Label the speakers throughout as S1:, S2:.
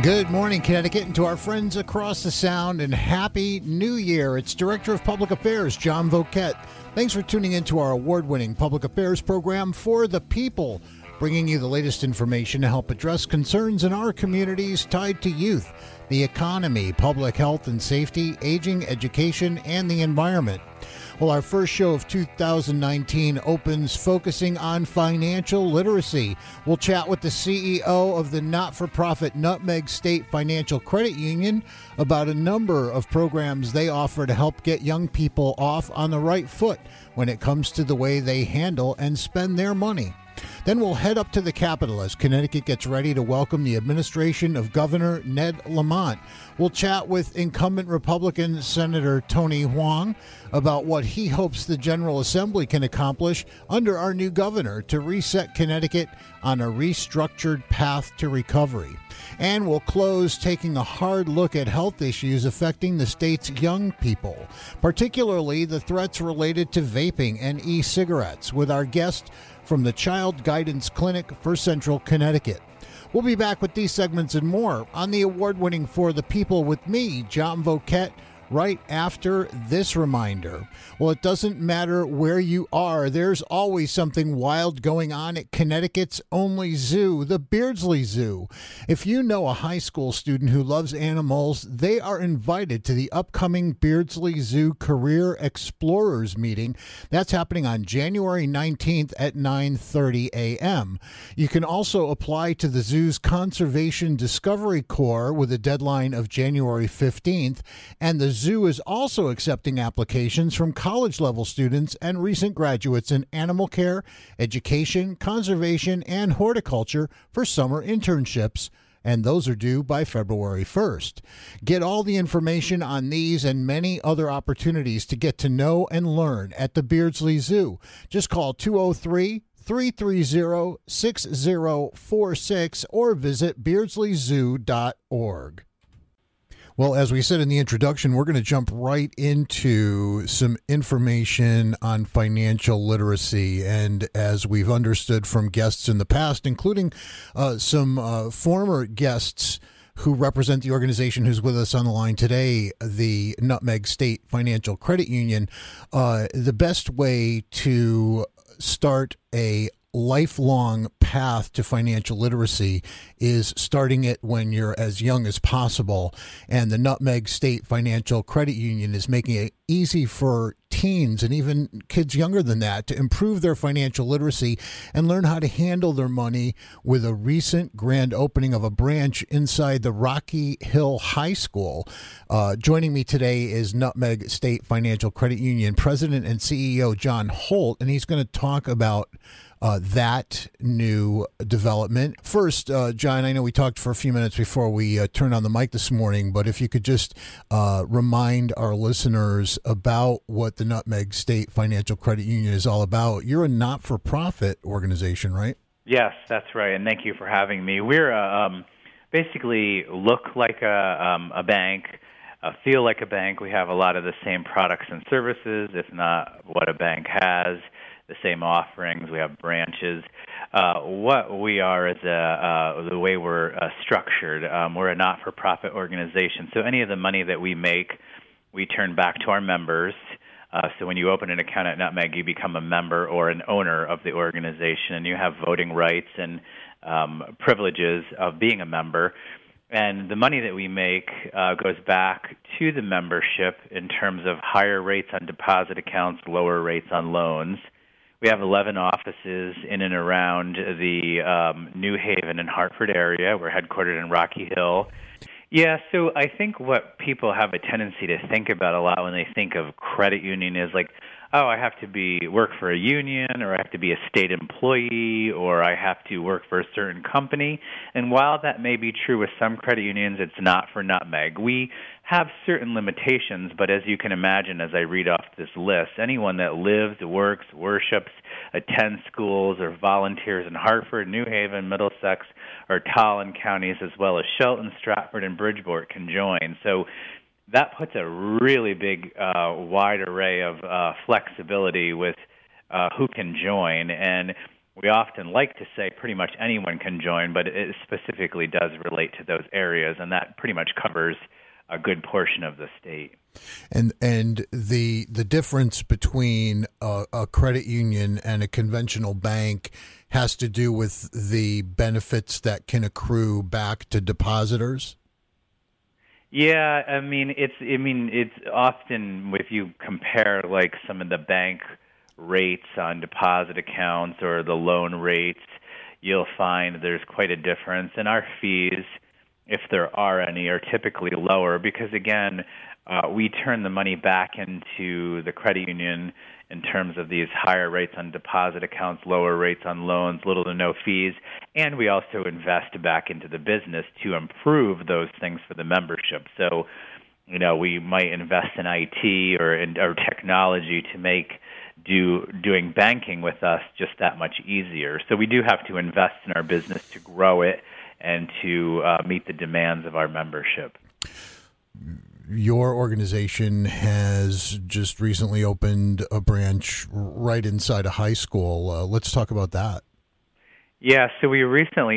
S1: Good morning, Connecticut, and to our friends across the Sound, and Happy New Year. It's Director of Public Affairs, John Voket. Thanks for tuning in to our award-winning public affairs program For the People, bringing you the latest information to help address concerns in our communities tied to youth, the economy, public health and safety, aging, education, and the environment. Well, our first show of 2019 opens focusing on financial literacy. We'll chat with the CEO of the not-for-profit Nutmeg State Financial Credit Union about a number of programs they offer to help get young people off on the right foot when it comes to the way they handle and spend their money. Then we'll head up to the Capitol as Connecticut gets ready to welcome the administration of Governor Ned Lamont. We'll chat with incumbent Republican Senator Tony Hwang about what he hopes the General Assembly can accomplish under our new governor to reset Connecticut on a restructured path to recovery. And we'll close taking a hard look at health issues affecting the state's young people, particularly the threats related to vaping and e-cigarettes, with our guest from the Child Guidance Clinic for Central Connecticut. We'll be back with these segments and more on the award-winning For the People with me, John Voket, right after this reminder. Well, it doesn't matter where you are, there's always something wild going on at Connecticut's only zoo, the Beardsley Zoo. If you know a high school student who loves animals, they are invited to the upcoming Beardsley Zoo Career Explorers meeting. That's happening on January 19th at 9:30 a.m. You can also apply to the zoo's Conservation Discovery Corps with a deadline of January 15th, and the zoo is also accepting applications from college-level students and recent graduates in animal care, education, conservation, and horticulture for summer internships, and those are due by February 1st. Get all the information on these and many other opportunities to get to know and learn at the Beardsley Zoo. Just call 203-330-6046 or visit beardsleyzoo.org. Well, as we said in the introduction, we're going to jump right into some information on financial literacy. And as we've understood from guests in the past, including some former guests who represent the organization who's with us on the line today, the Nutmeg State Financial Credit Union, the best way to start a lifelong path to financial literacy is starting it when you're as young as possible. And the Nutmeg State Financial Credit Union is making it easy for teens and even kids younger than that to improve their financial literacy and learn how to handle their money with a recent grand opening of a branch inside the Rocky Hill High School. Joining me today is Nutmeg State Financial Credit Union President and CEO John Holt, and he's going to talk about that new development. First, John, I know we talked for a few minutes before we turned on the mic this morning, but if you could just remind our listeners about what the Nutmeg State Financial Credit Union is all about. You're a not-for-profit organization, right?
S2: Yes, that's right, and thank you for having me. We're basically look like a bank, feel like a bank. We have a lot of the same products and services, if not what a bank has. The same offerings. We have branches. What we are is the way we're structured. We're a not-for-profit organization, so any of the money that we make, we turn back to our members. So when you open an account at Nutmeg, you become a member or an owner of the organization, and you have voting rights and privileges of being a member. And the money that we make goes back to the membership in terms of higher rates on deposit accounts, lower rates on loans. We have 11 offices in and around the New Haven and Hartford area. We're headquartered in Rocky Hill. Yeah, so I think what people have a tendency to think about a lot when they think of credit union is like, oh, I have to work for a union, or I have to be a state employee, or I have to work for a certain company. And while that may be true with some credit unions, it's not for Nutmeg. We have certain limitations, but as you can imagine, as I read off this list, anyone that lives, works, worships, attends schools, or volunteers in Hartford, New Haven, Middlesex, or Tolland counties, as well as Shelton, Stratford, and Bridgeport can join. So that puts a really big, wide array of flexibility with who can join. And we often like to say pretty much anyone can join, but it specifically does relate to those areas, and that pretty much covers a good portion of the state.
S1: And the difference between a credit union and a conventional bank has to do with the benefits that can accrue back to depositors.
S2: Yeah, it's often, if you compare like some of the bank rates on deposit accounts or the loan rates, you'll find there's quite a difference. And our fees, if there are any, are typically lower because, again, we turn the money back into the credit union in terms of these higher rates on deposit accounts, lower rates on loans, little to no fees, and we also invest back into the business to improve those things for the membership. So, we might invest in IT or technology to make doing banking with us just that much easier. So we do have to invest in our business to grow it and to meet the demands of our membership.
S1: Your organization has just recently opened a branch right inside a high school. Let's talk about that.
S2: Yeah, so we recently,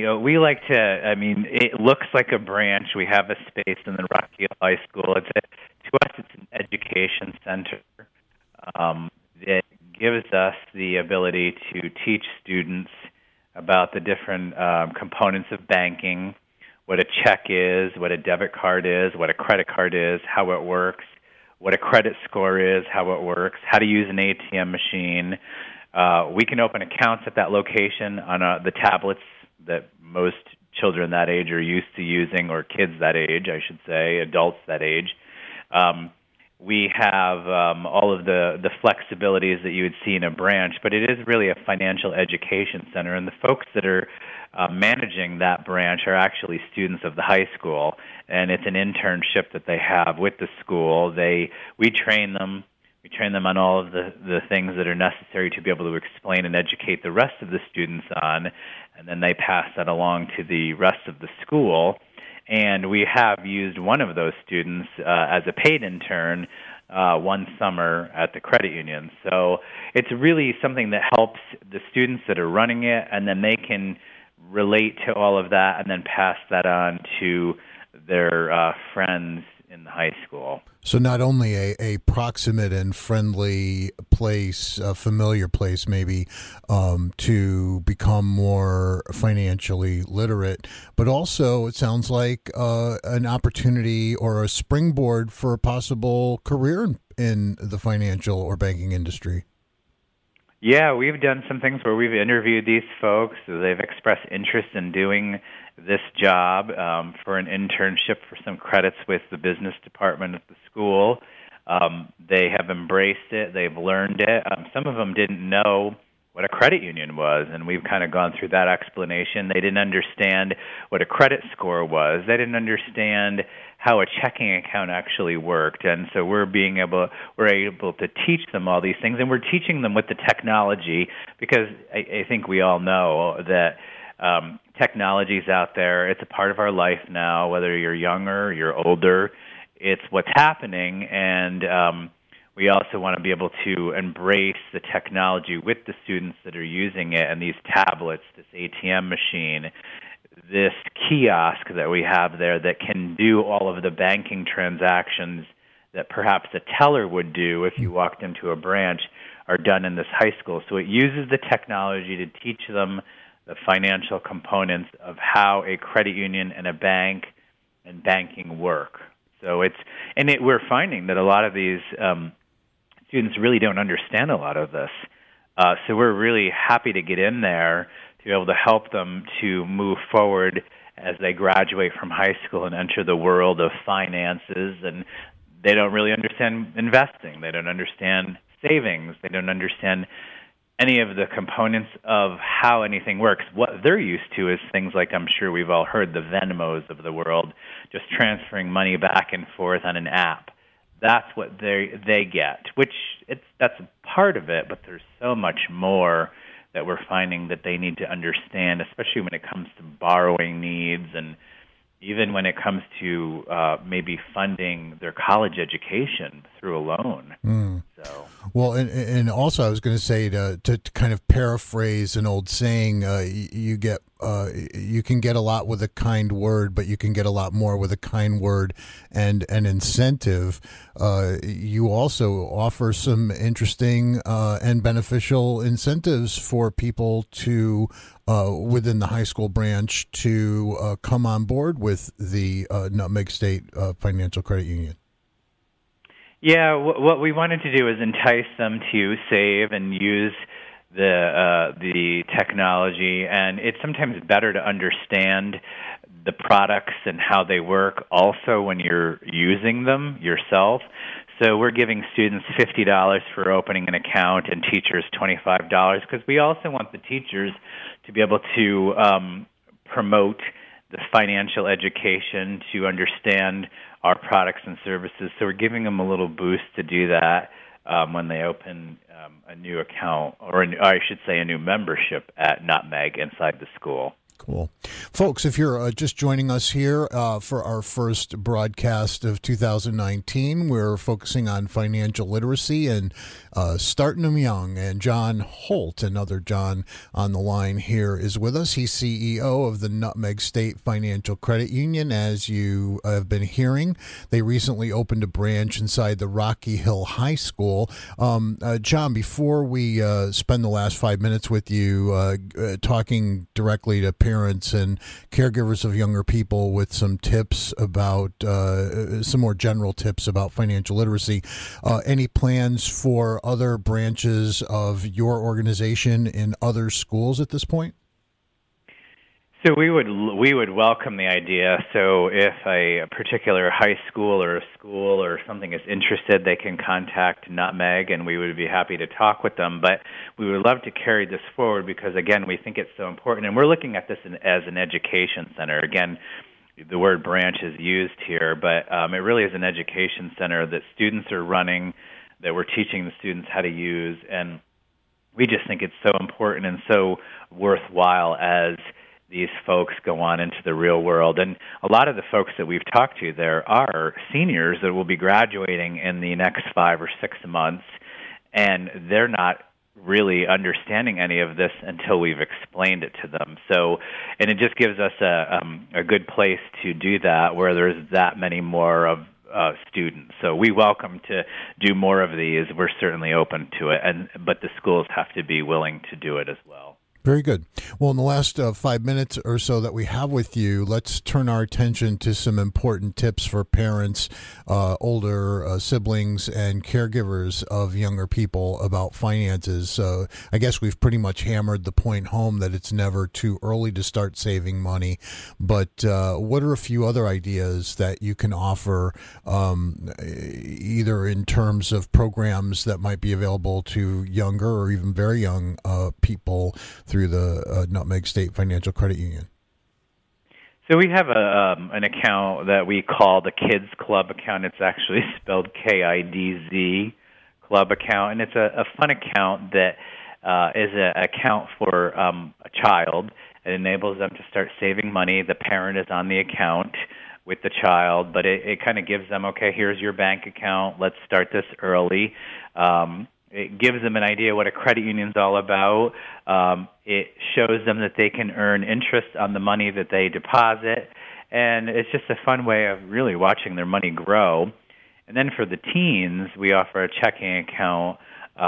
S2: it looks like a branch. We have a space in the Rock Hill High School. To us, it's an education center. It gives us the ability to teach students about the different components of banking, what a check is, what a debit card is, what a credit card is, how it works, what a credit score is, how it works, how to use an ATM machine. We can open accounts at that location on the tablets that most children that age are used to using, or kids that age, I should say, adults that age. We have all of the flexibilities that you would see in a branch, but it is really a financial education center, and the folks that are managing that branch are actually students of the high school, and it's an internship that they have with the school. We train them. We train them on all of the things that are necessary to be able to explain and educate the rest of the students on, and then they pass that along to the rest of the school. And we have used one of those students as a paid intern one summer at the credit union. So it's really something that helps the students that are running it, and then they can relate to all of that and then pass that on to their friends in the high school.
S1: So not only a proximate and friendly place, a familiar place maybe, to become more financially literate, but also it sounds like an opportunity or a springboard for a possible career in the financial or banking industry.
S2: Yeah, we've done some things where we've interviewed these folks. They've expressed interest in doing this job for an internship for some credits with the business department at the school. They have embraced it. They've learned it. Some of them didn't know what a credit union was, and we've kind of gone through that explanation. They didn't understand what a credit score was. They didn't understand how a checking account actually worked, and so we're able to teach them all these things, and we're teaching them with the technology because I think we all know that technology's out there. It's a part of our life now, whether you're younger, you're older. It's what's happening, and we also want to be able to embrace the technology with the students that are using it, and these tablets, this ATM machine, this kiosk that we have there that can do all of the banking transactions that perhaps a teller would do if you walked into a branch are done in this high school. So it uses the technology to teach them the financial components of how a credit union and a bank and banking work. So we're finding that a lot of these students really don't understand a lot of this. So we're really happy to get in there to be able to help them to move forward as they graduate from high school and enter the world of finances. And they don't really understand investing. They don't understand savings. They don't understand any of the components of how anything works. What they're used to is things like, I'm sure we've all heard, the Venmos of the world, just transferring money back and forth on an app. That's what they get, that's a part of it, but there's so much more that we're finding that they need to understand, especially when it comes to borrowing needs and even when it comes to maybe funding their college education through a loan. So.
S1: Well, and also I was going to say to kind of paraphrase an old saying, you can get a lot with a kind word, but you can get a lot more with a kind word and an incentive. You also offer some interesting and beneficial incentives for people to within the high school branch to come on board with the Nutmeg State Financial Credit Union.
S2: Yeah, what we wanted to do is entice them to save and use the technology, and it's sometimes better to understand the products and how they work also when you're using them yourself. So we're giving students $50 for opening an account and teachers $25 because we also want the teachers to be able to promote the financial education, to understand our products and services. So we're giving them a little boost to do that when they open a new account, or I should say a new membership at Nutmeg inside the school.
S1: Cool. Folks, if you're just joining us here for our first broadcast of 2019, we're focusing on financial literacy and starting them young. And John Holt, another John on the line here, is with us. He's CEO of the Nutmeg State Financial Credit Union. As you have been hearing, they recently opened a branch inside the Rocky Hill High School. John, before we spend the last 5 minutes with you talking directly to parents and caregivers of younger people with some tips about some more general tips about financial literacy. Any plans for other branches of your organization in other schools at this point?
S2: So we would welcome the idea. So if a particular high school or a school or something is interested, they can contact Nutmeg, and we would be happy to talk with them. But we would love to carry this forward because, again, we think it's so important. And we're looking at this as an education center. Again, the word branch is used here, but it really is an education center that students are running, that we're teaching the students how to use. And we just think it's so important and so worthwhile as these folks go on into the real world. And a lot of the folks that we've talked to there are seniors that will be graduating in the next 5 or 6 months, and they're not really understanding any of this until we've explained it to them. So, and it just gives us a good place to do that where there's that many more of students. So we welcome to do more of these. We're certainly open to it, but the schools have to be willing to do it as well.
S1: Very good. Well, in the last 5 minutes or so that we have with you, let's turn our attention to some important tips for parents, older siblings, and caregivers of younger people about finances. So I guess we've pretty much hammered the point home that it's never too early to start saving money. But what are a few other ideas that you can offer, either in terms of programs that might be available to younger or even very young people through the Nutmeg State Financial Credit Union?
S2: So we have an account that we call the Kids Club account. It's actually spelled KIDZ Club account, and it's a fun account that is an account for a child. It enables them to start saving money. The parent is on the account with the child, but it kind of gives them, okay, here's your bank account. Let's start this early. It gives them an idea what a credit union is all about. It shows them that they can earn interest on the money that they deposit, and it's just a fun way of really watching their money grow. And then for the teens, we offer a checking account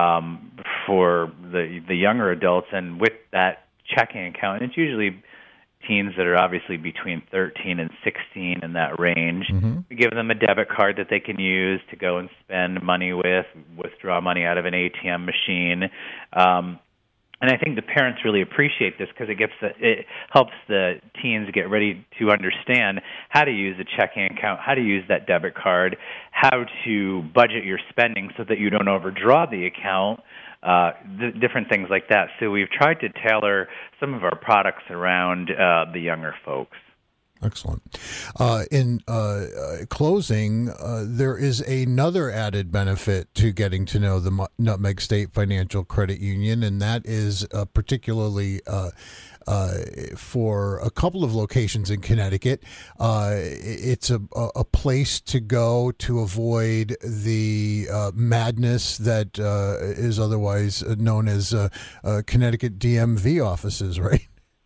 S2: for the younger adults, and with that checking account, and it's usually teens that are obviously between 13 and 16 in that range. Mm-hmm. We give them a debit card that they can use to go and spend money with, withdraw money out of an ATM machine. And I think the parents really appreciate this because it helps the teens get ready to understand how to use a checking account, how to use that debit card, how to budget your spending so that you don't overdraw the account, different things like that. So we've tried to tailor some of our products around the younger folks.
S1: Excellent. In closing, there is another added benefit to getting to know the Nutmeg State Financial Credit Union, and that is particularly for a couple of locations in Connecticut. It's a place to go to avoid the madness that is otherwise known as Connecticut DMV offices, right?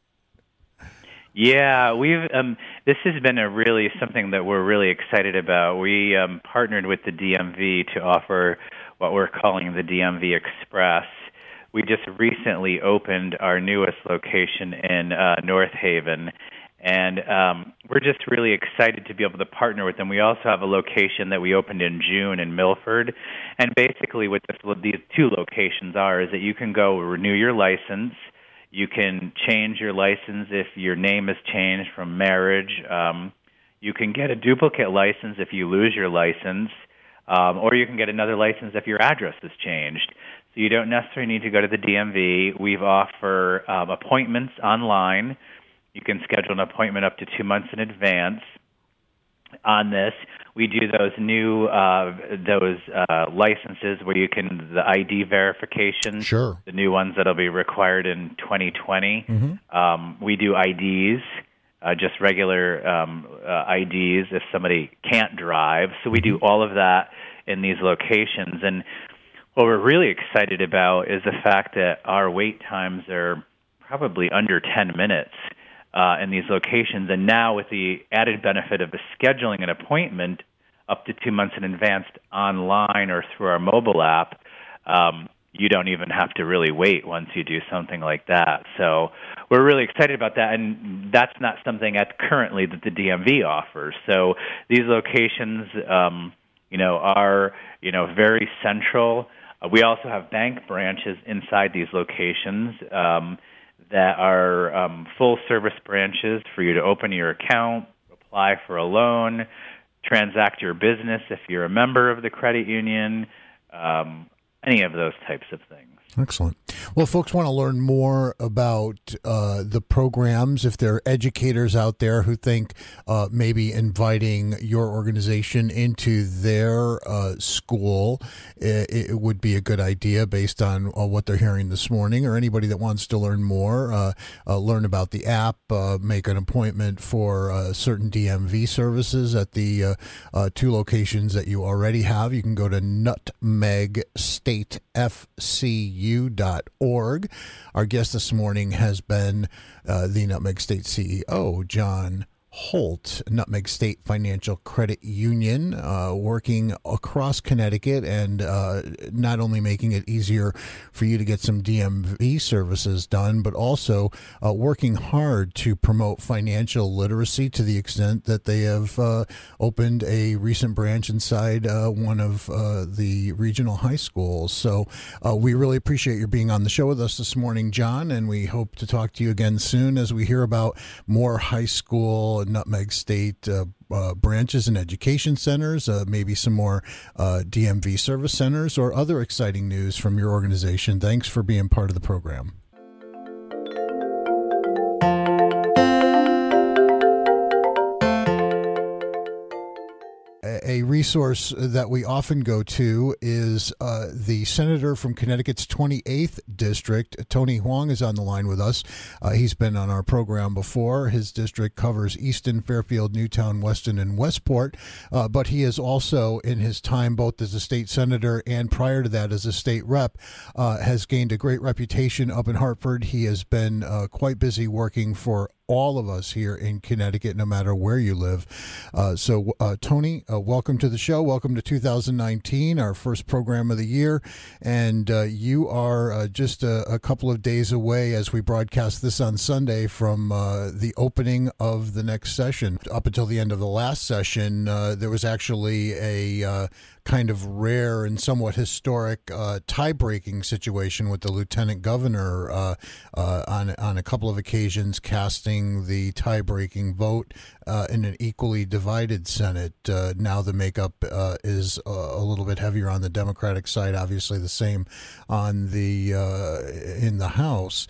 S2: Yeah, we've this has been something that we're really excited about. We partnered with the DMV to offer what we're calling the DMV Express. We just recently opened our newest location in North Haven, and we're just really excited to be able to partner with them. We also have a location that we opened in June in Milford, and basically what these two locations is that you can go renew your license. You can change your license if your name has changed from marriage. You can get a duplicate license if you lose your license, or you can get another license if your address has changed. So you don't necessarily need to go to the DMV. We offer appointments online. You can schedule an appointment up to 2 months in advance. On this, we do those new licenses where you can the ID verification.
S1: Sure.
S2: The new ones that'll be required in 2020.
S1: Mm-hmm.
S2: We do IDs, just regular IDs if somebody can't drive. So we do all of that in these locations. And what we're really excited about is the fact that our wait times are probably under 10 minutes. In these locations, and now with the added benefit of scheduling an appointment up to 2 months in advance online or through our mobile app, you don't even have to really wait once you do something like that. So we're really excited about that, and that's not something currently that the DMV offers. So these locations, are very central. We also have bank branches inside these locations. That are full-service branches for you to open your account, apply for a loan, transact your business if you're a member of the credit union, any of those types of things.
S1: Excellent. Well, folks want to learn more about the programs. If there are educators out there who think maybe inviting your organization into their school, it would be a good idea based on what they're hearing this morning, or anybody that wants to learn more, learn about the app, make an appointment for certain DMV services at the two locations that you already have. You can go to nutmegstatefcu.org. Our guest this morning has been the Nutmeg State CEO, John Holt, Nutmeg State Financial Credit Union, working across Connecticut and not only making it easier for you to get some DMV services done, but also working hard to promote financial literacy to the extent that they have opened a recent branch inside one of the regional high schools. So we really appreciate your being on the show with us this morning, John, and we hope to talk to you again soon as we hear about more high school Nutmeg State branches and education centers, maybe some more DMV service centers, or other exciting news from your organization. Thanks for being part of the program. A resource that we often go to is the senator from Connecticut's 28th district. Tony Huang is on the line with us. He's been on our program before. His district covers Easton, Fairfield, Newtown, Weston, and Westport. But he is also, in his time both as a state senator and prior to that as a state rep, has gained a great reputation up in Hartford. He has been quite busy working for all of us here in Connecticut, no matter where you live. So, Tony, welcome to the show. Welcome to 2019, our first program of the year. And you are just a couple of days away as we broadcast this on Sunday from the opening of the next session. Up until the end of the last session, there was actually a kind of rare and somewhat historic tie-breaking situation with the lieutenant governor on a couple of occasions casting passing the tie-breaking vote in an equally divided Senate. Now the makeup is a little bit heavier on the Democratic side, obviously the same on the in the House.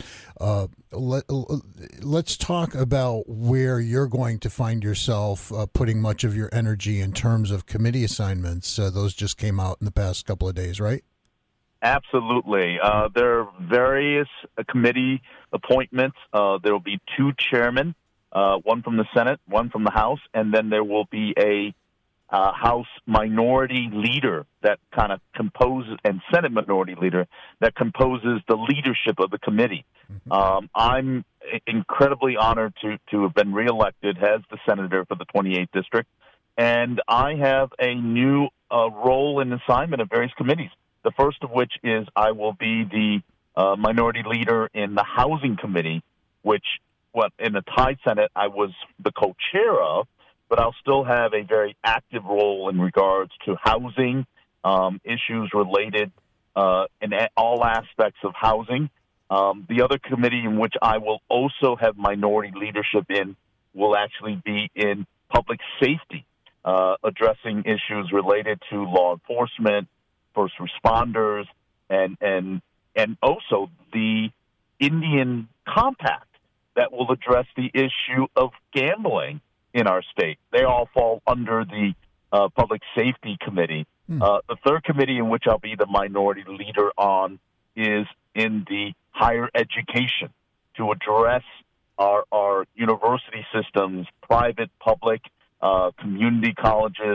S1: Let's talk about where you're going to find yourself putting much of your energy in terms of committee assignments. Those just came out in the past couple of days, right?
S3: Absolutely. There are various committee appointments. There will be two chairmen, one from the Senate, one from the House, and then there will be a House minority leader that kind of composes, and Senate minority leader that composes the leadership of the committee. Mm-hmm. I'm incredibly honored to have been reelected as the senator for the 28th district, and I have a new role and assignment of various committees. The first of which is I will be the minority leader in the Housing Committee, which in the tie Senate I was the co-chair of, but I'll still have a very active role in regards to housing, issues related in all aspects of housing. The other committee in which I will also have minority leadership in will actually be in public safety, addressing issues related to law enforcement, first responders, and also the Indian Compact that will address the issue of gambling in our state. They all fall under the Public Safety Committee. The third committee in which I'll be the minority leader on is in the higher education to address our university systems, private, public, community colleges,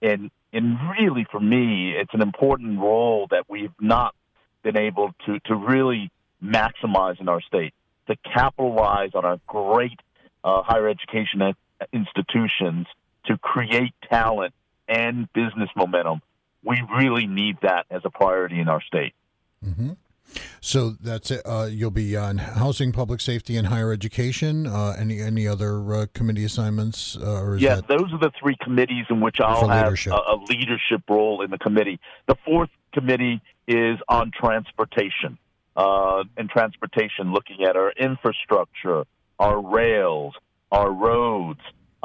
S3: and really, for me, it's an important role that we've not been able to really maximize in our state, to capitalize on our great higher education institutions to create talent and business momentum. We really need that as a priority in our state.
S1: Mm-hmm. So that's it. You'll be on housing, public safety, and higher education. Any other committee assignments?
S3: Those are the three committees in which I'll have a leadership role in the committee. The fourth committee is on transportation, and transportation looking at our infrastructure, our rails, our roads,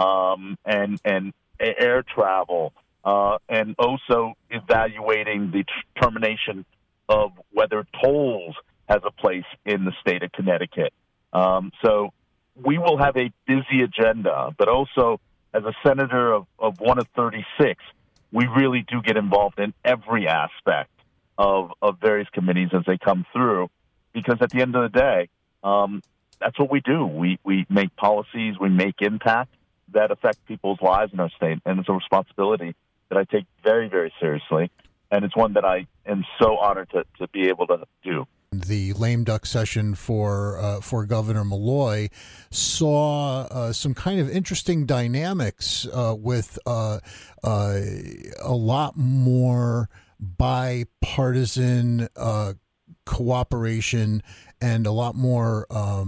S3: and air travel, and also evaluating the termination of whether tolls has a place in the state of Connecticut. So we will have a busy agenda, but also as a senator of one of 36, we really do get involved in every aspect of various committees as they come through, because at the end of the day, that's what we do. We make policies, we make impact that affect people's lives in our state, and it's a responsibility that I take very, very seriously. And it's one that I am so honored to be able to do.
S1: The lame duck session for Governor Malloy saw some kind of interesting dynamics with a lot more bipartisan cooperation and a lot more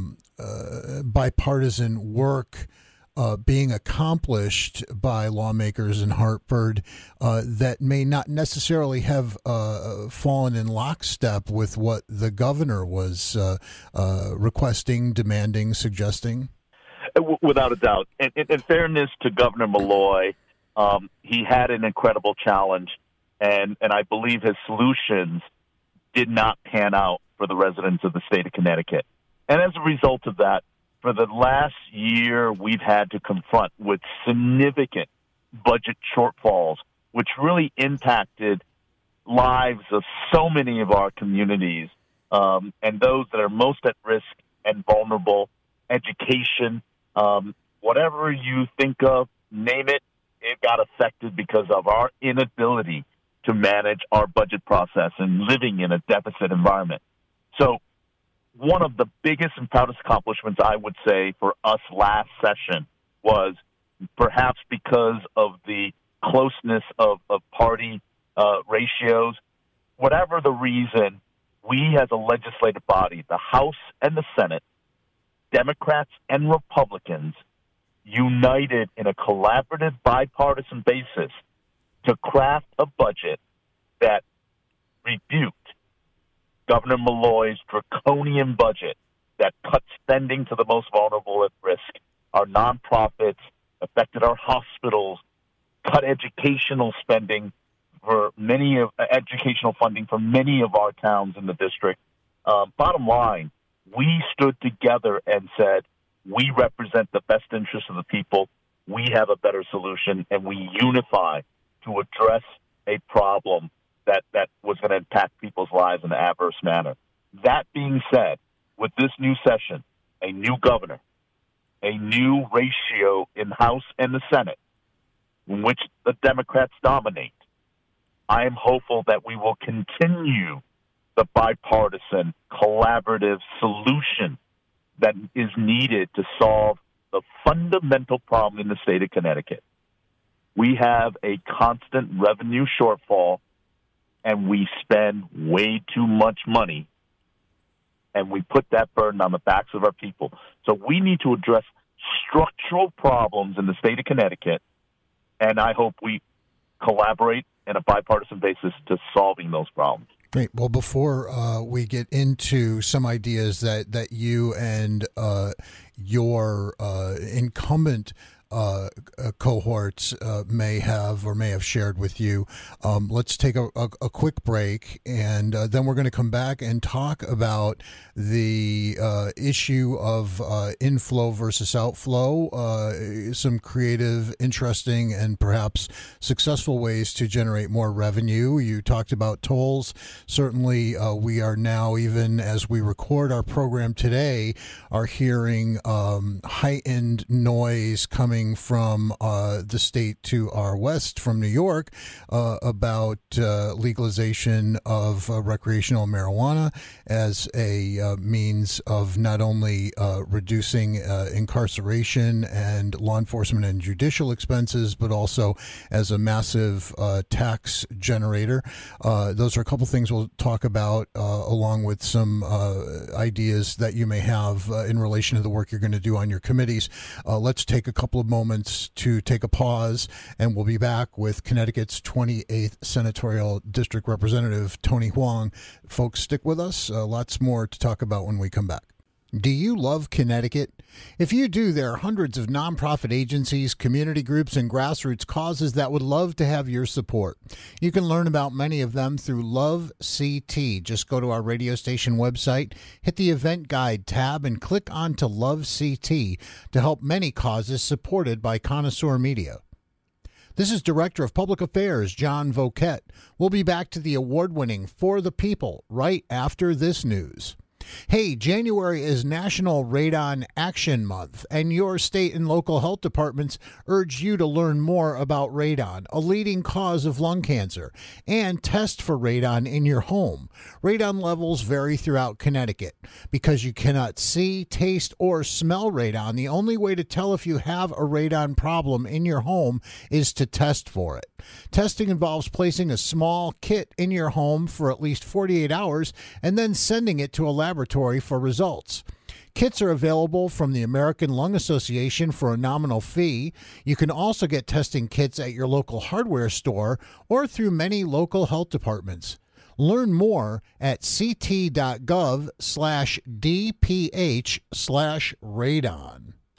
S1: bipartisan work being accomplished by lawmakers in Hartford that may not necessarily have fallen in lockstep with what the governor was requesting, demanding, suggesting?
S3: Without a doubt. In fairness to Governor Malloy, he had an incredible challenge, and I believe his solutions did not pan out for the residents of the state of Connecticut. And as a result of that, for the last year, we've had to confront with significant budget shortfalls, which really impacted lives of so many of our communities, and those that are most at risk and vulnerable, education, whatever you think of, name it, it got affected because of our inability to manage our budget process and living in a deficit environment. So one of the biggest and proudest accomplishments, I would say, for us last session was perhaps because of the closeness of party ratios. Whatever the reason, we as a legislative body, the House and the Senate, Democrats and Republicans, united in a collaborative bipartisan basis to craft a budget that rebuked Governor Malloy's draconian budget that cut spending to the most vulnerable at risk. Our nonprofits affected our hospitals, cut educational spending for educational funding for many of our towns in the district. Bottom line, we stood together and said, we represent the best interests of the people. We have a better solution, and we unify to address a problem that was going to impact people's lives in an adverse manner. That being said, with this new session, a new governor, a new ratio in the House and the Senate, in which the Democrats dominate, I am hopeful that we will continue the bipartisan, collaborative solution that is needed to solve the fundamental problem in the state of Connecticut. We have a constant revenue shortfall, and we spend way too much money, and we put that burden on the backs of our people. So we need to address structural problems in the state of Connecticut, and I hope we collaborate on a bipartisan basis to solving those problems.
S1: Great. Well, before we get into some ideas that you and your incumbent cohorts may have shared with you, let's take a quick break, and then we're going to come back and talk about the issue of inflow versus outflow, some creative, interesting, and perhaps successful ways to generate more revenue. You talked about tolls. Certainly, we are now, even as we record our program today, are hearing heightened noise coming from the state to our west, from New York, about legalization of recreational marijuana as a means of not only reducing incarceration and law enforcement and judicial expenses, but also as a massive tax generator. Those are a couple things we'll talk about, along with some ideas that you may have in relation to the work you're going to do on your committees. Let's take a couple of moments to take a pause, and we'll be back with Connecticut's 28th Senatorial District Representative Tony Hwang. Folks, stick with us. Lots more to talk about when we come back. Do you love Connecticut? If you do, there are hundreds of nonprofit agencies, community groups, and grassroots causes that would love to have your support. You can learn about many of them through Love CT. Just go to our radio station website, hit the event guide tab, and click on to Love CT to help many causes supported by Connoisseur Media. This is Director of Public Affairs, John Voket. We'll be back to the award-winning For the People right after this news. Hey, January is National Radon Action Month, and your state and local health departments urge you to learn more about radon, a leading cause of lung cancer, and test for radon in your home. Radon levels vary throughout Connecticut. Because you cannot see, taste, or smell radon, the only way to tell if you have a radon problem in your home is to test for it. Testing involves placing a small kit in your home for at least 48 hours and then sending it to a laboratory for results. Kits are available from the American Lung Association for a nominal fee. You can also get testing kits at your local hardware store or through many local health departments. Learn more at ct.gov/DPH/radon.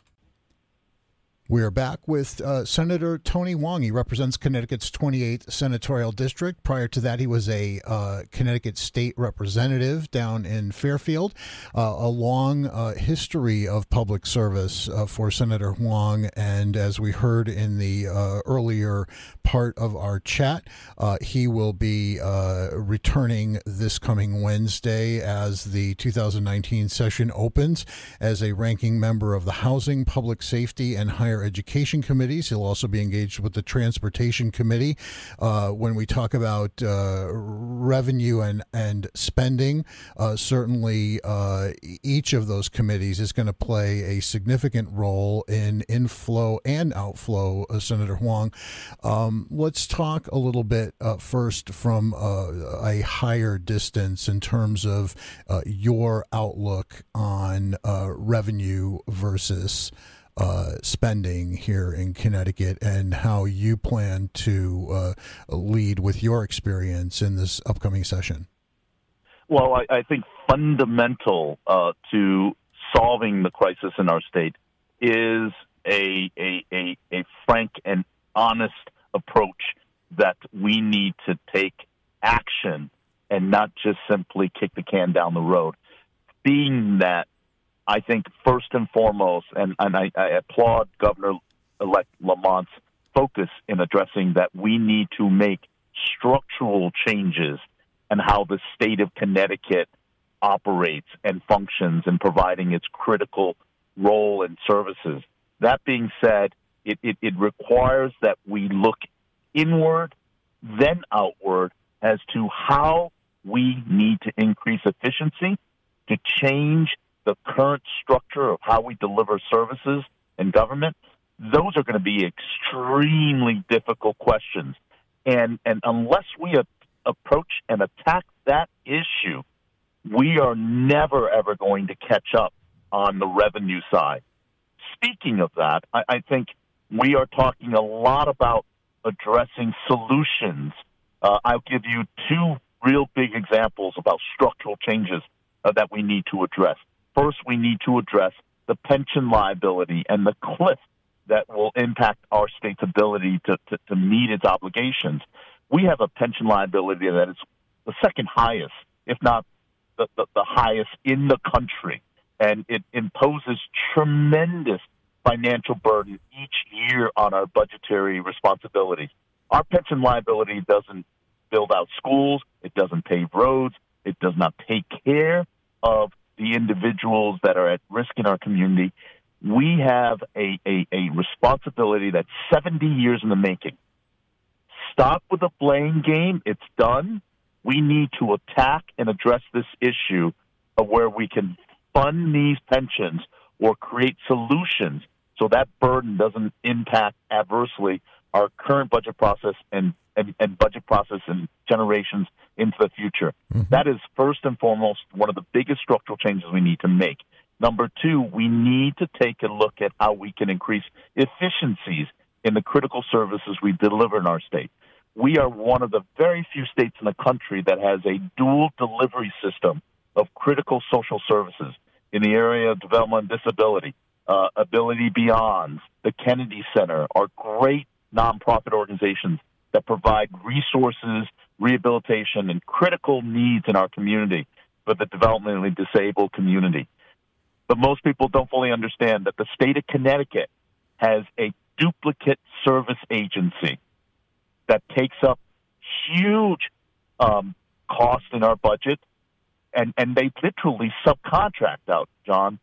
S1: We are back with Senator Tony Hwang. He represents Connecticut's 28th Senatorial District. Prior to that, he was a Connecticut state representative down in Fairfield. A long history of public service for Senator Hwang. And as we heard in the earlier part of our chat, he will be returning this coming Wednesday as the 2019 session opens as a ranking member of the Housing, Public Safety, and Higher Education Committees. He'll also be engaged with the Transportation Committee. When we talk about revenue and spending, certainly each of those committees is going to play a significant role in inflow and outflow, Senator Hwang. Let's talk a little bit first from a higher distance in terms of your outlook on revenue versus spending here in Connecticut, and how you plan to lead with your experience in this upcoming session.
S3: Well, I think fundamental to solving the crisis in our state is a frank and honest approach that we need to take action and not just simply kick the can down the road. Being that, I think first and foremost, and I applaud Governor-elect Lamont's focus in addressing that we need to make structural changes in how the state of Connecticut operates and functions in providing its critical role and services. That being said, it requires that we look inward, then outward as to how we need to increase efficiency, to change the current structure of how we deliver services in government. Those are going to be extremely difficult questions. And unless we approach and attack that issue, we are never, ever going to catch up on the revenue side. Speaking of that, I think we are talking a lot about addressing solutions. I'll give you two real big examples about structural changes that we need to address. First, we need to address the pension liability and the cliff that will impact our state's ability to meet its obligations. We have a pension liability that is the second highest, if not the highest in the country, and it imposes tremendous financial burden each year on our budgetary responsibilities. Our pension liability doesn't build out schools, it doesn't pave roads, it does not take care of the individuals that are at risk in our community. We have a responsibility that's 70 years in the making. Stop with the blame game. It's done. We need to attack and address this issue of where we can fund these pensions or create solutions so that burden doesn't impact adversely our current budget process and budget process in generations into the future. Mm-hmm. That is first and foremost one of the biggest structural changes we need to make. Number two, we need to take a look at how we can increase efficiencies in the critical services we deliver in our state. We are one of the very few states in the country that has a dual delivery system of critical social services in the area of development and disability. Ability Beyond, the Kennedy Center are great nonprofit organizations that provide resources, rehabilitation, and critical needs in our community for the developmentally disabled community. But most people don't fully understand that the state of Connecticut has a duplicate service agency that takes up huge costs in our budget, and they literally subcontract out, John,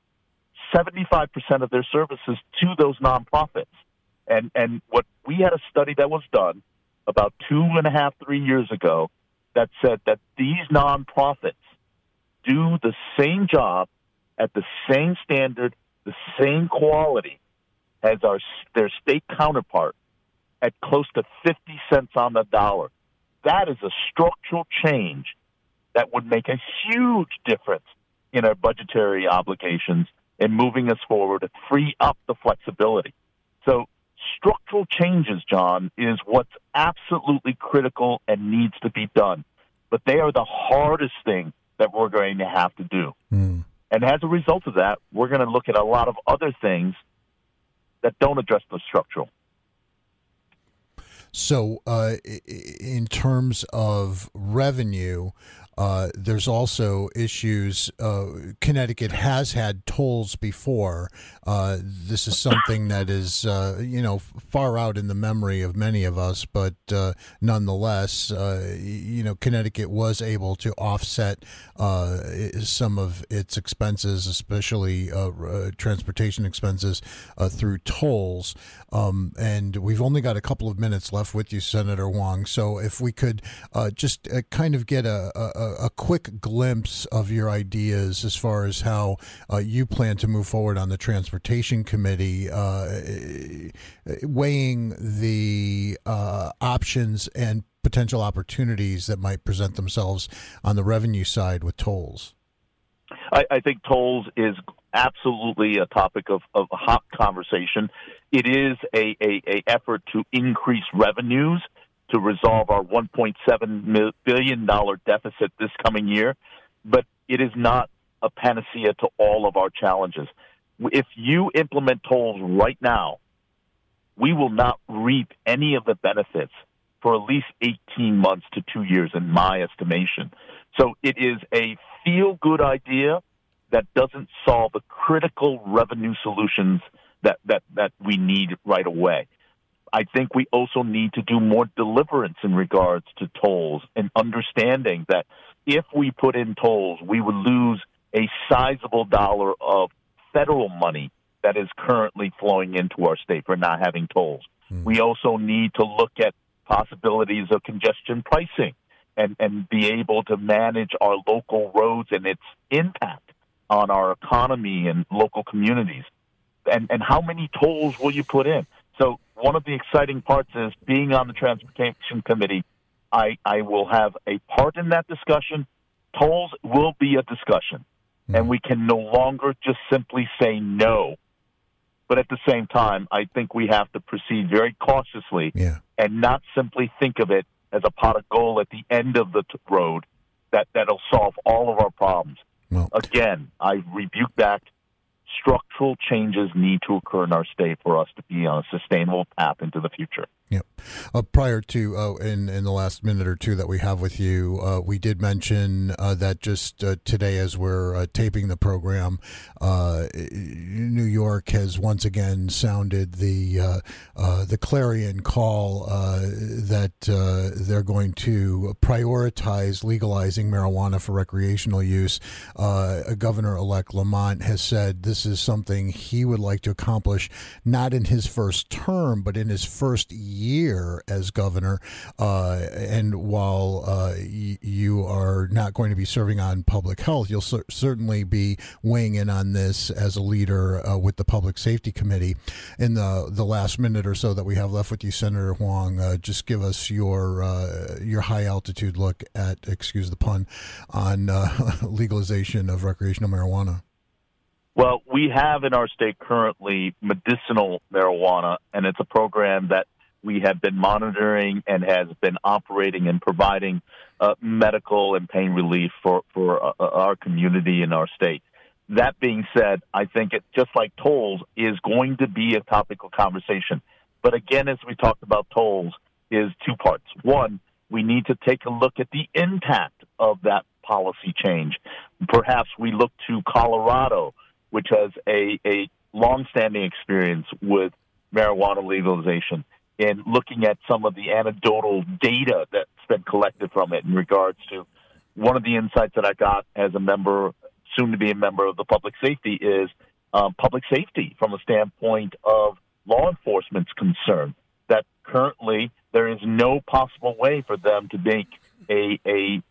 S3: 75% of their services to those nonprofits. And what we had a study that was done about 2.5, 3 years ago that said that these nonprofits do the same job at the same standard, the same quality as their state counterpart at close to 50 cents on the dollar. That is a structural change that would make a huge difference in our budgetary obligations and moving us forward to free up the flexibility. So structural changes, John, is what's absolutely critical and needs to be done. But they are the hardest thing that we're going to have to do. Mm. And as a result of that, we're going to look at a lot of other things that don't address the structural.
S1: So in terms of revenue, there's also issues. Connecticut has had tolls before. This is something that is, far out in the memory of many of us, but nonetheless, Connecticut was able to offset some of its expenses, especially transportation expenses, through tolls. And we've only got a couple of minutes left with you, Senator Hwang. So if we could just kind of get a quick glimpse of your ideas as far as how you plan to move forward on the Transportation Committee, weighing the options and potential opportunities that might present themselves on the revenue side with tolls.
S3: I think tolls is absolutely a topic of hot conversation. It is a effort to increase revenues to resolve our $1.7 billion deficit this coming year, but it is not a panacea to all of our challenges. If you implement tolls right now, we will not reap any of the benefits for at least 18 months to 2 years, in my estimation. So it is a feel-good idea that doesn't solve the critical revenue solutions that we need right away. I think we also need to do more deliverance in regards to tolls and understanding that if we put in tolls, we would lose a sizable dollar of federal money that is currently flowing into our state for not having tolls. We also need to look at possibilities of congestion pricing and be able to manage our local roads and its impact on our economy and local communities. And how many tolls will you put in? So one of the exciting parts is being on the Transportation Committee, I will have a part in that discussion. Tolls will be a discussion, and we can no longer just simply say no. But at the same time, I think we have to proceed very cautiously and not simply think of it as a pot of gold at the end of the road that'll solve all of our problems.
S1: Well,
S3: again, I rebuke back. Structural changes need to occur in our state for us to be on a sustainable path into the future.
S1: Yep. Prior to, in the last minute or two that we have with you, we did mention that just today as we're taping the program, New York has once again sounded the clarion call that they're going to prioritize legalizing marijuana for recreational use. Governor-elect Lamont has said this is something he would like to accomplish not in his first term, but in his first year as governor. And while you are not going to be serving on public health, you'll certainly be weighing in on this as a leader with the Public Safety Committee. In the last minute or so that we have left with you, Senator Huang, just give us your high altitude look at, excuse the pun, on legalization of recreational marijuana.
S3: Well, we have in our state currently medicinal marijuana, and it's a program that we have been monitoring and has been operating and providing medical and pain relief for our community in our state. That being said, I think it, just like tolls, is going to be a topical conversation. But again, as we talked about tolls, is two parts. One, we need to take a look at the impact of that policy change. Perhaps we look to Colorado, which has a longstanding experience with marijuana legalization, and looking at some of the anecdotal data that's been collected from it in regards to one of the insights that I got as a member, soon to be a member of the public safety, is public safety from a standpoint of law enforcement's concern, that currently there is no possible way for them to make an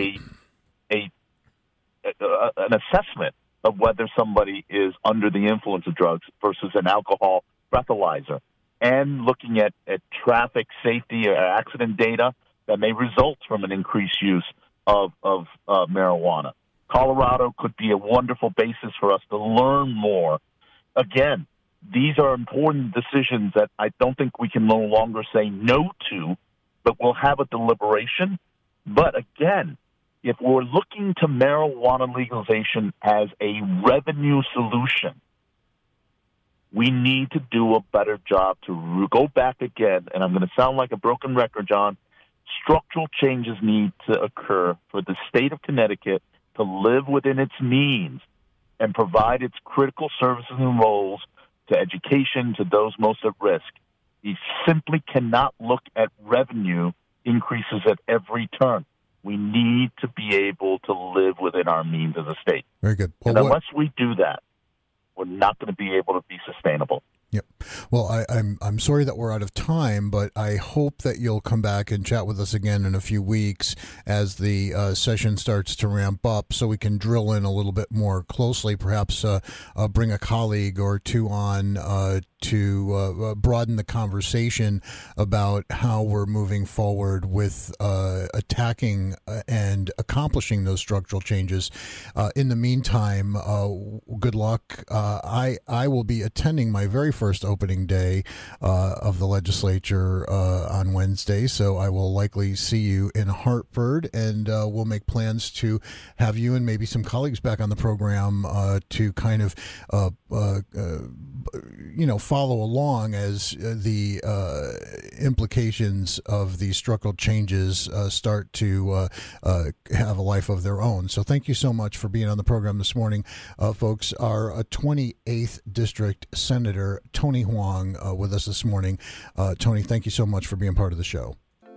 S3: assessment of whether somebody is under the influence of drugs versus an alcohol breathalyzer, and looking at traffic safety or accident data that may result from an increased use of marijuana. Colorado could be a wonderful basis for us to learn more. Again, these are important decisions that I don't think we can no longer say no to, but we'll have a deliberation. But again, if we're looking to marijuana legalization as a revenue solution, we need to do a better job to go back again, and I'm going to sound like a broken record, John. Structural changes need to occur for the state of Connecticut to live within its means and provide its critical services and roles to education, to those most at risk. We simply cannot look at revenue increases at every turn. We need to be able to live within our means as a state.
S1: Very good. Well,
S3: and unless we do that, we're not going to be able to be sustainable.
S1: Yep. Well, I'm sorry that we're out of time, but I hope that you'll come back and chat with us again in a few weeks as the session starts to ramp up, so we can drill in a little bit more closely. Perhaps bring a colleague or two on to broaden the conversation about how we're moving forward with attacking and accomplishing those structural changes. In the meantime, good luck. I will be attending my very first opening day of the legislature on Wednesday, so I will likely see you in Hartford, and we'll make plans to have you and maybe some colleagues back on the program to kind of follow along as the implications of these structural changes start to have a life of their own. So thank you so much for being on the program this morning, folks. Our 28th District Senator Tony Hwang with us this morning. Tony, thank you so much for being part of the show.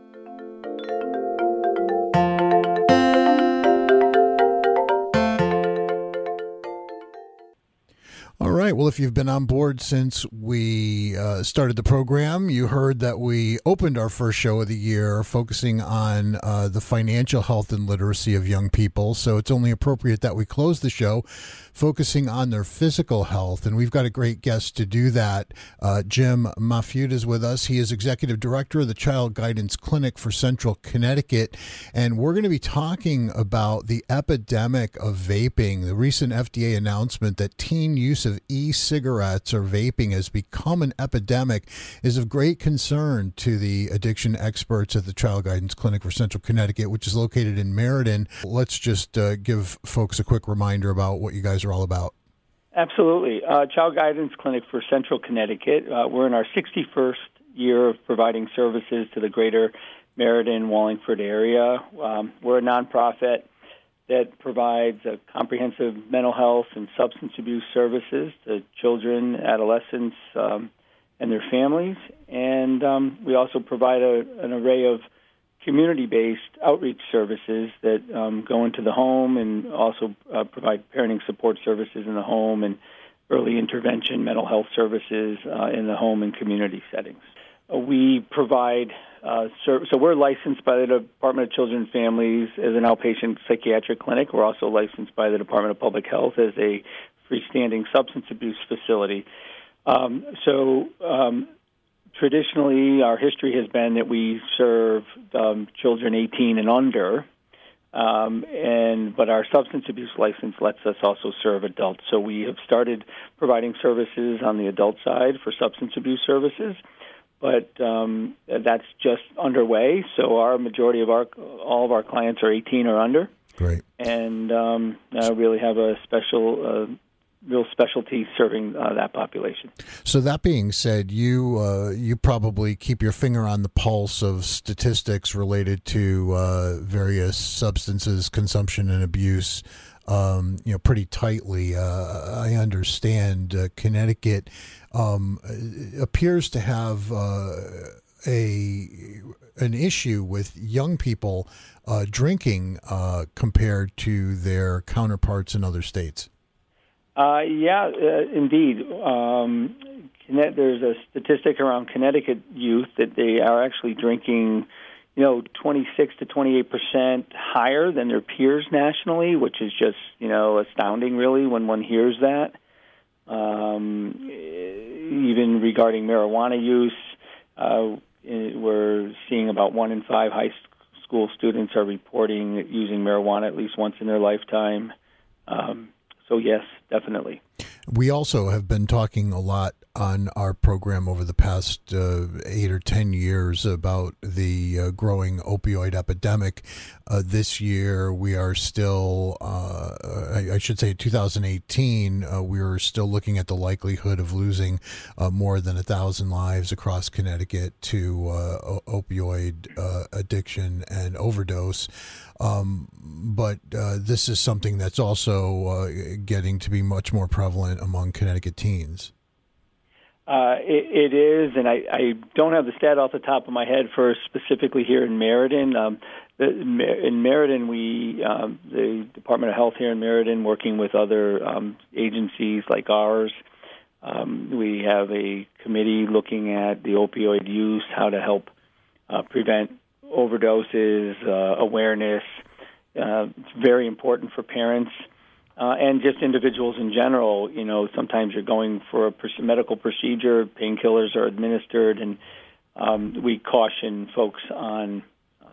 S1: All right. Well, if you've been on board since we started the program, you heard that we opened our first show of the year focusing on the financial health and literacy of young people. So it's only appropriate that we close the show focusing on their physical health. And we've got a great guest to do that. Jim Mahfood is with us. He is Executive Director of the Child Guidance Clinic for Central Connecticut. And we're going to be talking about the epidemic of vaping, the recent FDA announcement that teen use of e-cigarettes or vaping has become an epidemic is of great concern to the addiction experts at the Child Guidance Clinic for Central Connecticut, which is located in Meriden. Let's just give folks a quick reminder about what you guys are all about.
S4: Absolutely. Child Guidance Clinic for Central Connecticut. We're in our 61st year of providing services to the greater Meriden, Wallingford area. We're a nonprofit that provides a comprehensive mental health and substance abuse services to children, adolescents, and their families. And we also provide an array of community-based outreach services that go into the home and also provide parenting support services in the home and early intervention mental health services in the home and community settings. We provide, so we're licensed by the Department of Children and Families as an outpatient psychiatric clinic. We're also licensed by the Department of Public Health as a freestanding substance abuse facility. Traditionally, our history has been that we serve children 18 and under, but our substance abuse license lets us also serve adults. So we have started providing services on the adult side for substance abuse services, but that's just underway. So our majority of all of our clients are 18 or under.
S1: Great.
S4: And really have a real specialty serving that population.
S1: So that being said, you probably keep your finger on the pulse of statistics related to various substances, consumption, and abuse, pretty tightly. I understand Connecticut appears to have an issue with young people drinking compared to their counterparts in other states.
S4: Indeed. There's a statistic around Connecticut youth that they are actually drinking, 26 to 28% higher than their peers nationally, which is just, astounding, really, when one hears that. Even regarding marijuana use, we're seeing about 1 in 5 high school students are reporting using marijuana at least once in their lifetime. So yes, definitely.
S1: We also have been talking a lot on our program over the past 8 or 10 years about the growing opioid epidemic. This year, we are still, I should say 2018, we are still looking at the likelihood of losing more than 1,000 lives across Connecticut to opioid addiction and overdose. But this is something that's also getting to be much more prevalent among Connecticut teens.
S4: It is, and I don't have the stat off the top of my head for specifically here in Meriden. In Meriden, the Department of Health here in Meriden, working with other agencies like ours, we have a committee looking at the opioid use, how to help prevent overdoses, awareness. It's very important for parents. And just individuals in general. Sometimes you're going for a medical procedure, painkillers are administered, and we caution folks on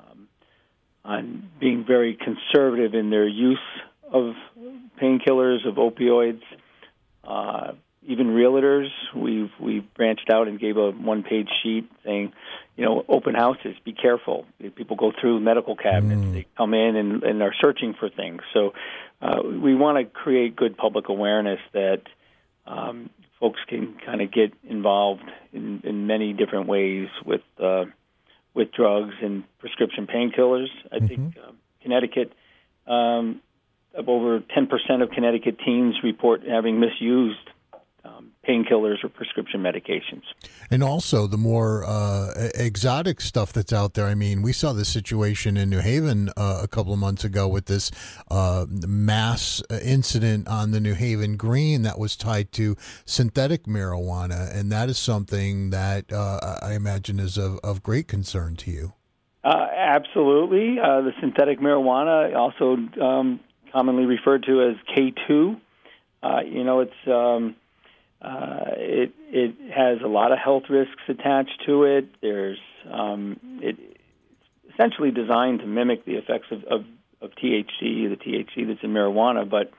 S4: being very conservative in their use of painkillers, of opioids. even realtors, we've branched out and gave a one-page sheet saying, open houses, be careful. People go through medical cabinets. They come in and are searching for things. So we want to create good public awareness that folks can kind of get involved in many different ways with drugs and prescription painkillers. I think Connecticut, over 10% of Connecticut teens report having misused painkillers or prescription medications.
S1: And also the more exotic stuff that's out there. I mean, we saw this situation in New Haven a couple of months ago with this mass incident on the New Haven Green that was tied to synthetic marijuana. And that is something that I imagine is of great concern to you.
S4: Absolutely. The synthetic marijuana, also commonly referred to as K2, it has a lot of health risks attached to it. There's it's essentially designed to mimic the effects of THC, the THC that's in marijuana, but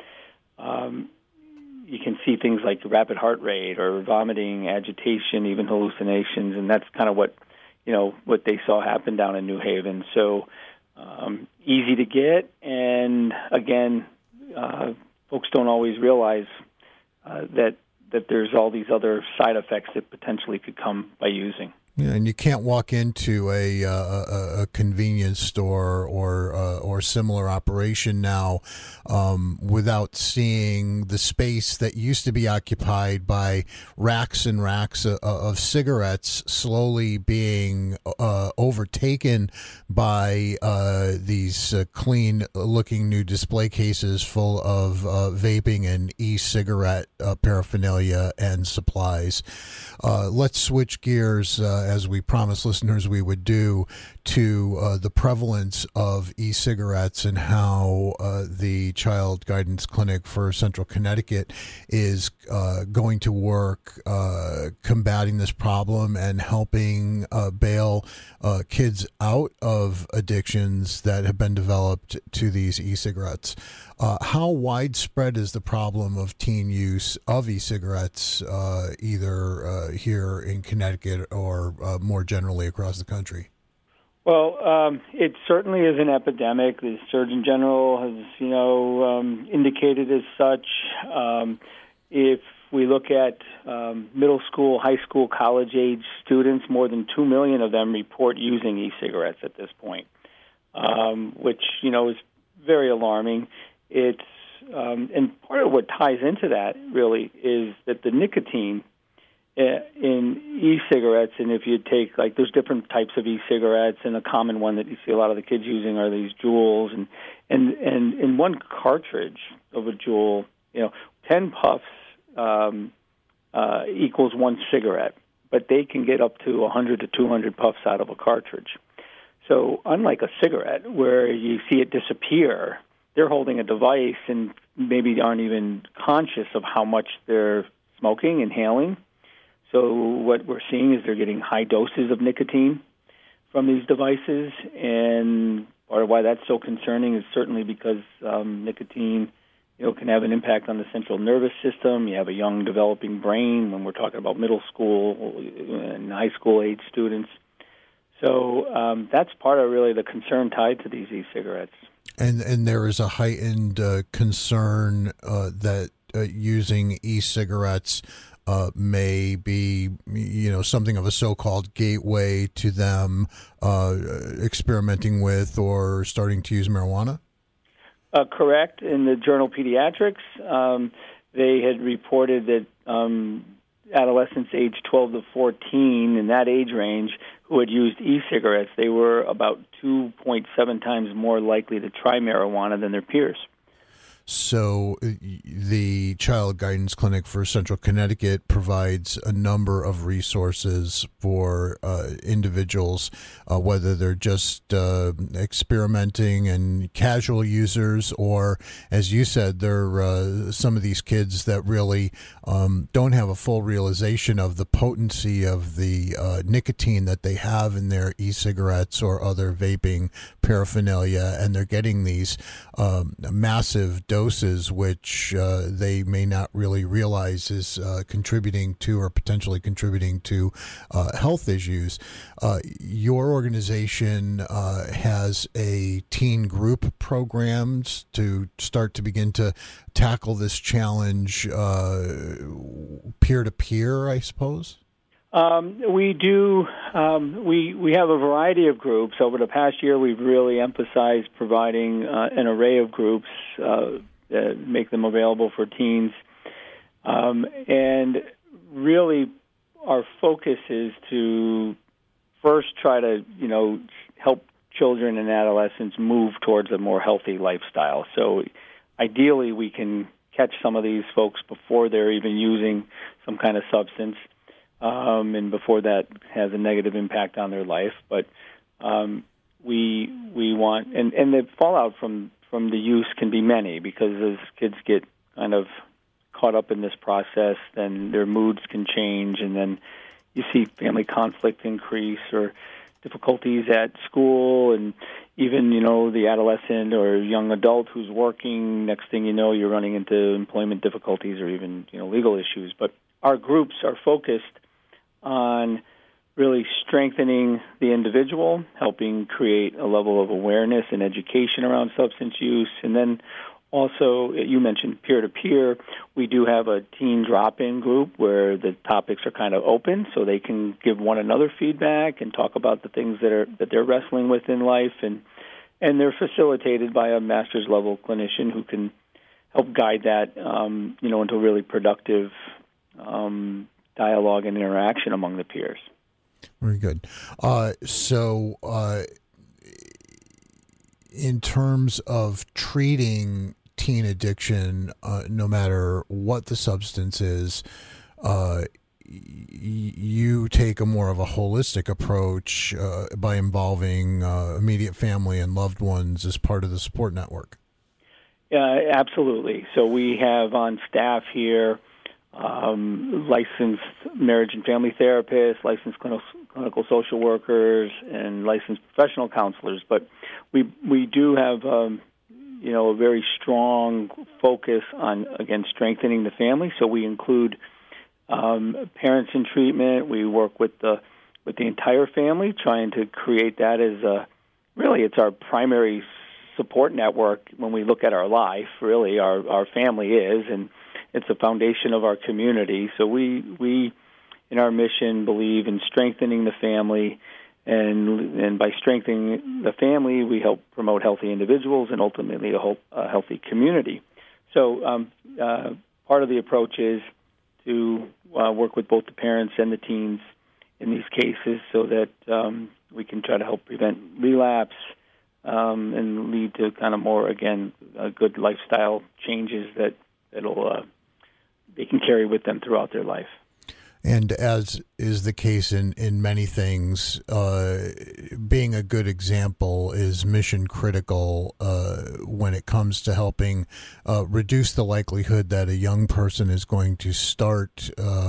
S4: you can see things like rapid heart rate or vomiting, agitation, even hallucinations, and that's kind of what they saw happen down in New Haven. So easy to get, and again, folks don't always realize that there's all these other side effects that potentially could come by using.
S1: Yeah, and you can't walk into a convenience store or similar operation now without seeing the space that used to be occupied by racks and racks of cigarettes slowly being overtaken by these clean-looking new display cases full of vaping and e-cigarette paraphernalia and supplies. Let's switch gears, as we promised listeners we would do, to the prevalence of e-cigarettes and how the Child Guidance Clinic for Central Connecticut is going to work combating this problem and helping bail kids out of addictions that have been developed to these e-cigarettes. How widespread is the problem of teen use of e-cigarettes, either here in Connecticut or more generally across the country?
S4: Well, it certainly is an epidemic. The Surgeon General has, indicated as such. If we look at middle school, high school, college-age students, more than 2 million of them report using e-cigarettes at this point, which, is very alarming. It's and part of what ties into that really is that the nicotine in e-cigarettes, and if you take, there's different types of e-cigarettes, and a common one that you see a lot of the kids using are these Juuls, and in one cartridge of a Juul, 10 puffs equals one cigarette, but they can get up to 100 to 200 puffs out of a cartridge. So unlike a cigarette where you see it disappear, they're holding a device and maybe aren't even conscious of how much they're smoking, inhaling. So what we're seeing is they're getting high doses of nicotine from these devices, and part of why that's so concerning is certainly because nicotine, can have an impact on the central nervous system. You have a young developing brain when we're talking about middle school and high school age students. So that's part of really the concern tied to these e-cigarettes.
S1: And there is a heightened concern that using e-cigarettes may be, something of a so-called gateway to them experimenting with or starting to use marijuana?
S4: Correct. In the journal Pediatrics, they had reported that adolescents aged 12 to 14, in that age range, who had used e-cigarettes, they were about 2.7 times more likely to try marijuana than their peers.
S1: So the Child Guidance Clinic for Central Connecticut provides a number of resources for individuals, whether they're just experimenting and casual users, or, as you said, they're some of these kids that really don't have a full realization of the potency of the nicotine that they have in their e-cigarettes or other vaping paraphernalia, and they're getting these massive doses, which they may not really realize is contributing to or potentially contributing to health issues. Your organization has a teen group programs to start to begin to tackle this challenge peer-to-peer, I suppose?
S4: We do. We have a variety of groups. Over the past year, we've really emphasized providing an array of groups that make them available for teens. And really, our focus is to first try to, help children and adolescents move towards a more healthy lifestyle. So ideally, we can catch some of these folks before they're even using some kind of substance. And before that has a negative impact on their life. But we want, and the fallout from the use can be many, because as kids get kind of caught up in this process, then their moods can change, and then you see family conflict increase or difficulties at school, and even, the adolescent or young adult who's working, next thing you know, you're running into employment difficulties or even, legal issues. But our groups are focused on really strengthening the individual, helping create a level of awareness and education around substance use. And then also, you mentioned peer-to-peer. We do have a teen drop-in group where the topics are kind of open, so they can give one another feedback and talk about the things that they're wrestling with in life. And they're facilitated by a master's level clinician who can help guide that, into really productive dialogue and interaction among the peers.
S1: Very good. So in terms of treating teen addiction, no matter what the substance is, you take a more of a holistic approach by involving immediate family and loved ones as part of the support network.
S4: Absolutely. So we have on staff here licensed marriage and family therapists, licensed clinical social workers, and licensed professional counselors. But we do have a very strong focus on, again, strengthening the family. So we include parents in treatment. We work with the entire family, trying to create that as it's our primary support network when we look at our life. Really, our family is, and it's the foundation of our community. So we in our mission, believe in strengthening the family, and by strengthening the family, we help promote healthy individuals and ultimately a healthy community. So part of the approach is to work with both the parents and the teens in these cases, so that we can try to help prevent relapse and lead to kind of more, again, good lifestyle changes that'll they can carry with them throughout their life.
S1: And as is the case in many things, being a good example is mission critical when it comes to helping reduce the likelihood that a young person is going to start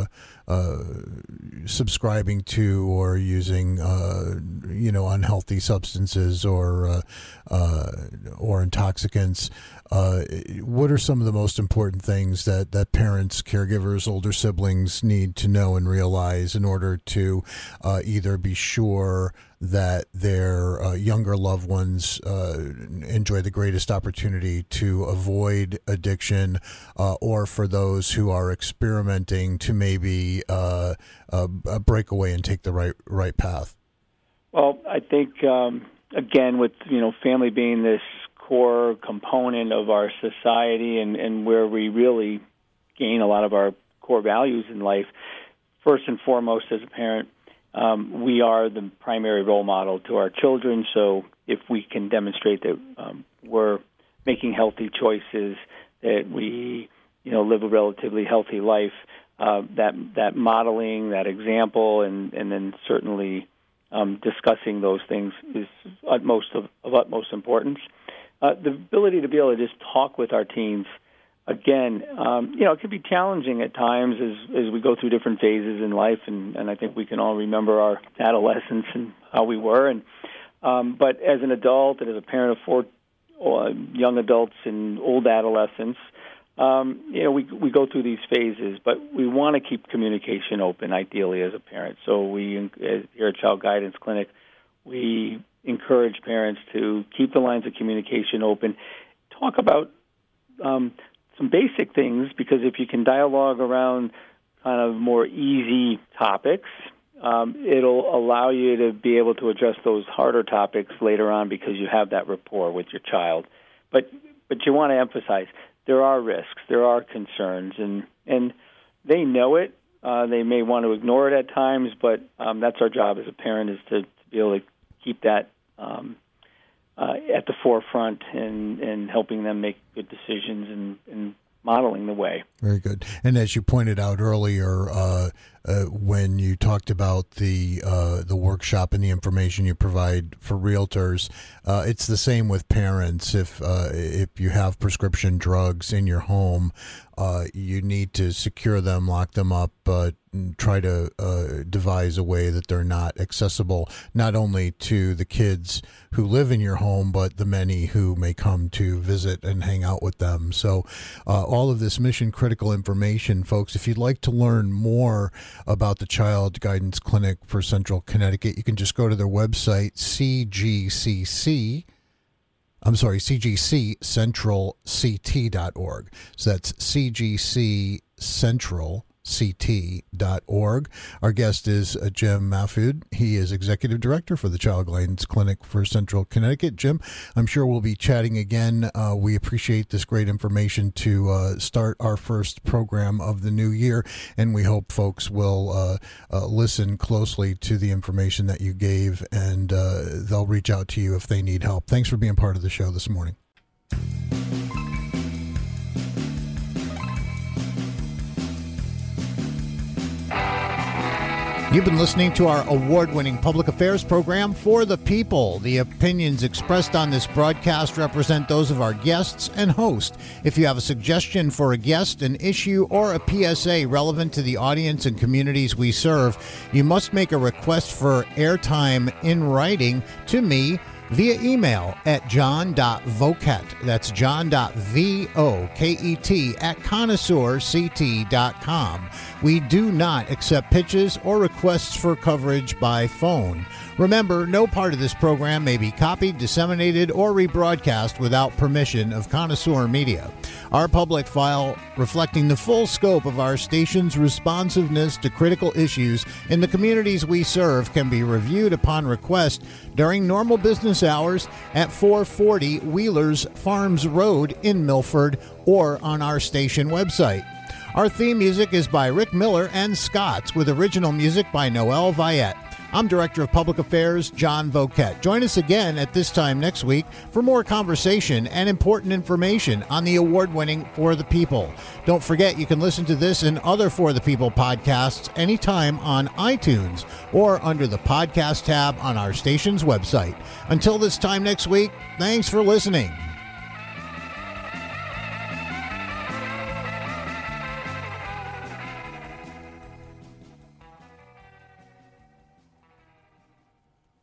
S1: subscribing to or using unhealthy substances or intoxicants. What are some of the most important things that parents, caregivers, older siblings need to know and realize in order to either be sure that their younger loved ones enjoy the greatest opportunity to avoid addiction, or for those who are experimenting to maybe break away and take the right path?
S4: Well, I think, again, with family being this core component of our society and where we really gain a lot of our core values in life, first and foremost, as a parent, we are the primary role model to our children. So if we can demonstrate that we're making healthy choices, that we live a relatively healthy life, that modeling, that example, and then certainly discussing those things is of utmost importance. The ability to be able to just talk with our teens, again, it can be challenging at times as we go through different phases in life, and I think we can all remember our adolescence and how we were. But as an adult and as a parent of 4 young adults and old adolescents. We go through these phases, but we want to keep communication open, ideally, as a parent. So we, here at Child Guidance Clinic, we encourage parents to keep the lines of communication open. Talk about some basic things, because if you can dialogue around kind of more easy topics, it'll allow you to be able to address those harder topics later on, because you have that rapport with your child. But you want to emphasize there are risks, there are concerns, and they know it. They may want to ignore it at times, but that's our job as a parent, is to be able to keep that at the forefront and helping them make good decisions and modeling the way.
S1: Very good. And as you pointed out earlier, when you talked about the workshop and the information you provide for realtors, it's the same with parents. If you have prescription drugs in your home, you need to secure them, lock them up, try to devise a way that they're not accessible, not only to the kids who live in your home, but the many who may come to visit and hang out with them. So all of this mission critical information, folks, if you'd like to learn more about the Child Guidance Clinic for Central Connecticut, you can just go to their website, cgccentralct.org. So that's cgccentralct.org. Our guest is Jim Mahfood. He is Executive Director for the Child Guidance Clinic for Central Connecticut. Jim, I'm sure we'll be chatting again. We appreciate this great information to start our first program of the new year, and we hope folks will listen closely to the information that you gave, and they'll reach out to you if they need help. Thanks for being part of the show this morning. You've been listening to our award-winning public affairs program, For the People. The opinions expressed on this broadcast represent those of our guests and host. If you have a suggestion for a guest, an issue, or a PSA relevant to the audience and communities we serve, you must make a request for airtime in writing to me via email at john.voket, that's john.voket @connoisseurct.com. We do not accept pitches or requests for coverage by phone. Remember, no part of this program may be copied, disseminated, or rebroadcast without permission of Connoisseur Media. Our public file, reflecting the full scope of our station's responsiveness to critical issues in the communities we serve, can be reviewed upon request during normal business hours at 440 Wheelers Farms Road in Milford, or on our station website. Our theme music is by Rick Miller and Scots, with original music by Noel Viette. I'm Director of Public Affairs, John Voket. Join us again at this time next week for more conversation and important information on the award-winning For the People. Don't forget, you can listen to this and other For the People podcasts anytime on iTunes or under the podcast tab on our station's website. Until this time next week, thanks for listening.